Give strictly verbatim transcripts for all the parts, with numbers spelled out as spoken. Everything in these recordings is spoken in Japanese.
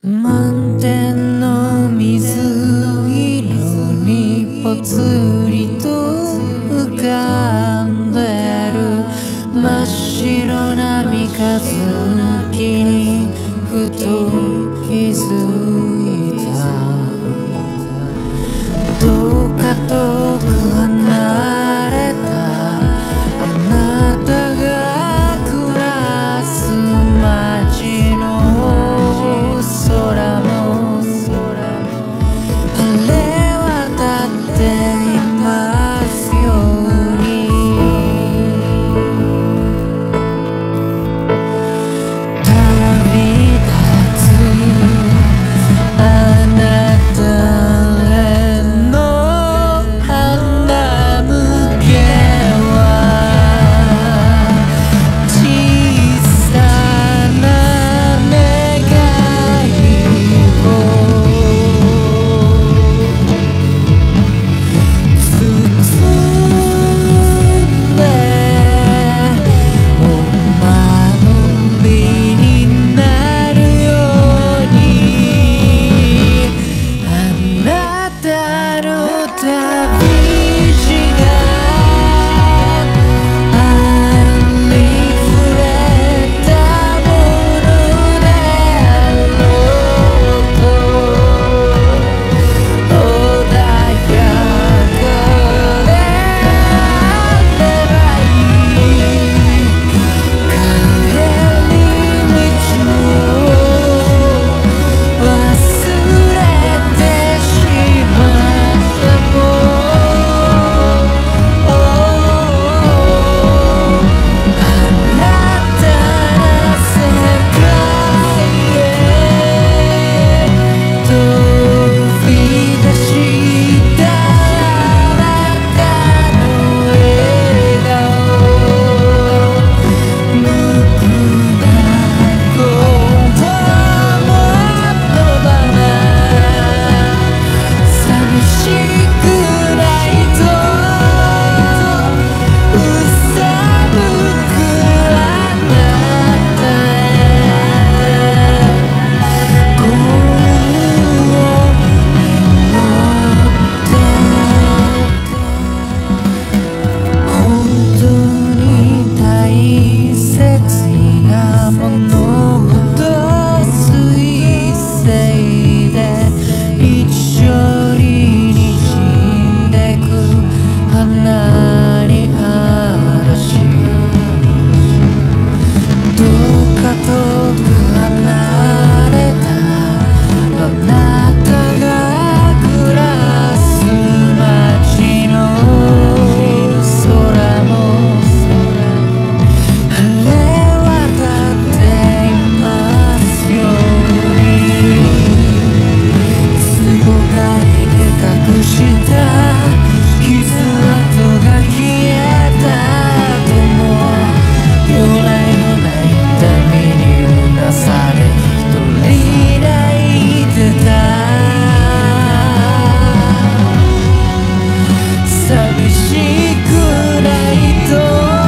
満天の水色にぽつりと浮かんでる真っ白な三日月にふと気づいた。どうか遠く離れたあなたが暮らす街の空も晴れ渡っていますように。旅立つあなたへの花向けは小さな願いを包んでお守りになるように。あなたの旅路がありふれたものであろうと穏やかであればいい。帰り道を忘れてしまったもあなたの世界へ飛び出したあなたの笑顔無垢なことものだな。寂しくないとうさぶくあなたへ幸運を祈って本当に大切なものほど水星で一緒に滲んでく花に嵐。どうか遠く離れたあなたが暮らす街の空も晴れ渡っていますように。強がりで隠した傷跡が消えた後も夜な夜な痛みにうなされ一人泣いてた。寂しくないと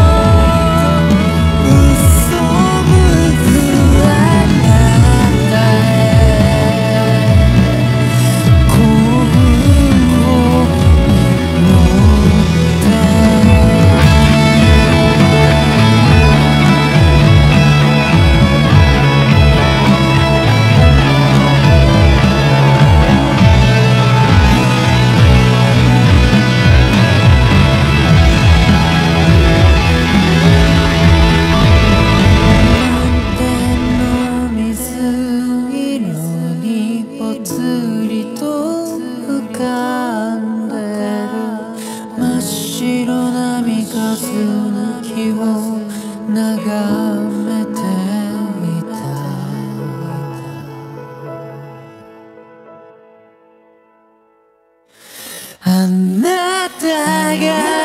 嘘ぶくあなたへ幸運を祈って。満天の水色にぽつりと浮かんでる真っ白な三日月を眺めていた。あなたが